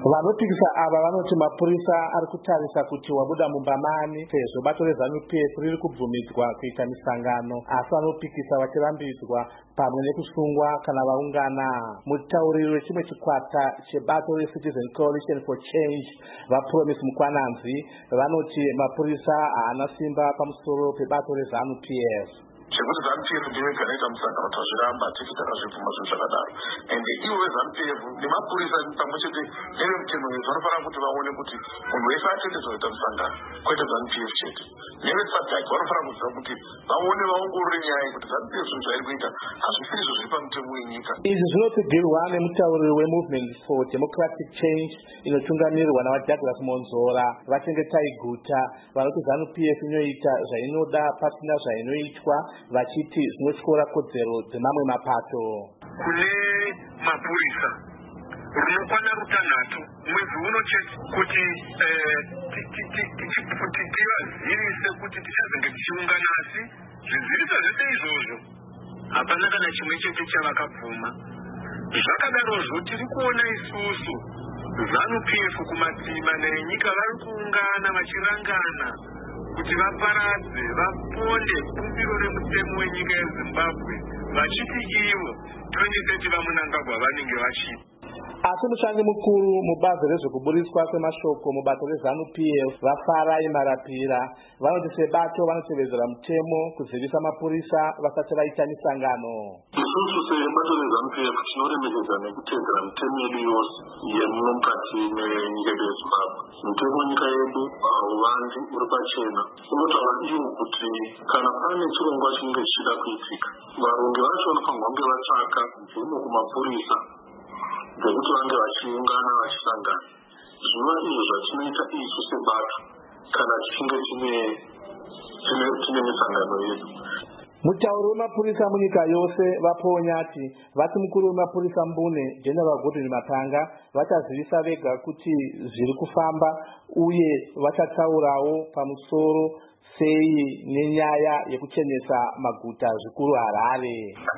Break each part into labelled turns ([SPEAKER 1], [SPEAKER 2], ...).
[SPEAKER 1] Vanopikisa ava vanoti mapurisa ari kutarisa kuti wabuda mumbamani sezvo bato reZANU-PF riri kubvumidzwa kuita misangano, asi vanopikisa vachirambidzwa pamwe nekusungwa kana vaungana. Mutauriri wechimwe chikwata chebato reCitizen Coalition for Change vaPromise Mukwananzi vanoti mapurisa haana simba pamusoro pebato reZANU-PF.
[SPEAKER 2] Chekuti ZANU-PF ndiyo yega musangano tazviramba tiki takazvibvuma zvinhu zvakadaro, ende ivo veZANU-PF nemapurisa pamwechete nevemutemo wezvo vanofanira kuti vaone kuti munhu wese atendedzwa kuita musangano, kwete ZANU-PF chete. NeveSADC vanofanira kuziva kuti vaone vaongorore nyaya yekuti ZANU-PF zvinhu zvairi kuita hazvisiri izvo zviri pamutemo wenyika.
[SPEAKER 1] Izvi zvinotsigirwa nemutauriri weMovement for Democratic Change inotungamirwa navaDouglas Monzora vachengetai guta, vanoti ZANU-PF inoita zvainoda pasina zvainoitwa, vachiti zvinotyora kodzero dzemamwe mapato.
[SPEAKER 3] Kune mapurisa runokwana rutanhatu mwedzi uno chete kuti tivazirise kuti tichazenge tichiungana, asi zviziviso zvese izvozvo hapana kana chimwe chete chavakabvuma. Zvakadarozvo tiri kuona isusu ZANU-PF kumadzimana enyika vari kuungana vachirangana kuti vaparadze vaponde bumbiro remutemo wenyika yeZimbabwe, vachiti ivo 2030 vamunangagwa vanenge vachiti.
[SPEAKER 1] Asi mushandi mukuru mubazi rezvekuburiswa kwemashoko mubato reZANU-PF vaFarai Marapira vanoti sebato vanotevedzera mutemo kuzivisa mapurisa vasati vaita misangano.
[SPEAKER 2] Isusu sebato reZANU-PF tinoremekedza nekutevedzera mitemo yedu yose yemukati menyika yeZimbabwe. Mutemo wenyika yedu hauvandi uri pachena, unotaura iwo kuti kana pane chirongwa chinenge chichida kuitika, varongi vacho vanofanirwa kunge vatsvaka mvumo kumapurisa dzekuti vange vachiungana vachisangana. Zvinova izvo zvatinoita isu sebato kana tichinge tine misangano yedu.
[SPEAKER 1] Mutauri wemapurisa munyika yose vaPonyati vati mukuru wemapurisa Mbune General Gordon Matanga vachazivisa vega kuti zviri kufamba uye vachataurawo pamusoro sei nenyaya yekuchenesa maguta zvikuru Harare.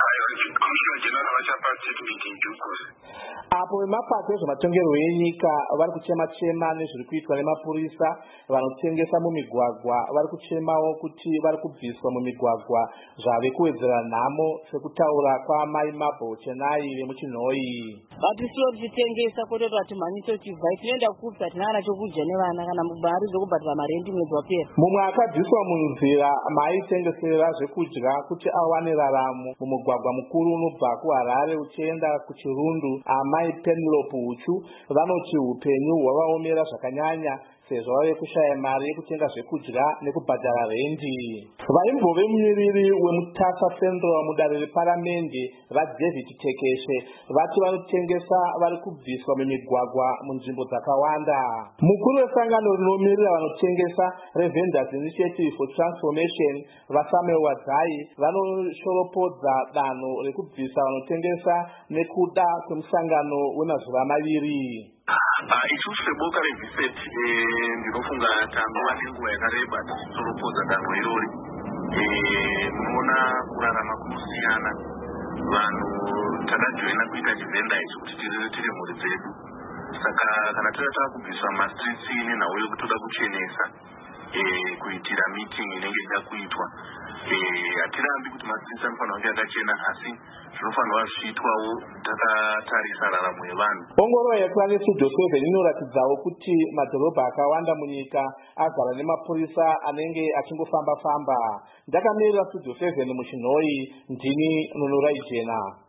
[SPEAKER 1] Apo vemapato ezvematongerwo enyika vari kuchema-chema nezviri kuitwa nemapurisa vanotengesa mumigwagwa, vari kuchemawo kuti vari kubviswa mumigwagwa zvave kuwedzera nhamo sekutaura kwaamai Mabel Chenai vemuChinhoyi.
[SPEAKER 4] Vatisiwo tichitengesa kwete kuti vatimhanyise uchibva, tinoenda kukupisa tinana chokudya nevana kana mari dzokubhadhira marendi mwedzi wapera.
[SPEAKER 1] Mumwe akabviswa munzira maaitengesera zvekudya kuti awane raramo mumugwagwa mukuru unobva kuHarare uchienda kuChirundu, amai Penelope Huchu vanoti upenyu hwavaomera zvakanyanya sezvo vave kushaya mari yekutenga zvekudya nekubhadhara rendi. Vaimbove munyiriri weMutasa Central mudare reparamende vaDavid Tekeshe vati vanotengesa vari kubviswa mumigwagwa munzvimbo dzakawanda. Mukuru wesangano rinomirira vanotengesa reVendors Initiative for Transformation vaSamuel Wadzai vanoshoropodza danho rekubvisa vanotengesa nekuda kwemusangano wemazuva maviri.
[SPEAKER 3] Isusu seboka reViseti ndinofunga tanguva nenguva yakareba tichisoropodza danho irori. Munoona kurarama kunosiyana, vanhu takajoina kuita chivenda ichi kuti tiri mhuri dzedu. Saka kana toda kubviswa mastreets nenhau yekuti toda kuchenesa kuitira meeting inenge ichida kuitwa, hatirambi kuti mastreets anofanira kunge akachena, asi zvinofanirwa zvichiitwawo takatarisa raramo yevanhu.
[SPEAKER 1] Ongororo yePlanet Studio 7 inoratidzawo kuti madhorobha akawanda munyika azara nemapurisa anenge achingofamba-famba. Ndakamirira Studio 7 muChinhoyi, ndini Nunurai Jena.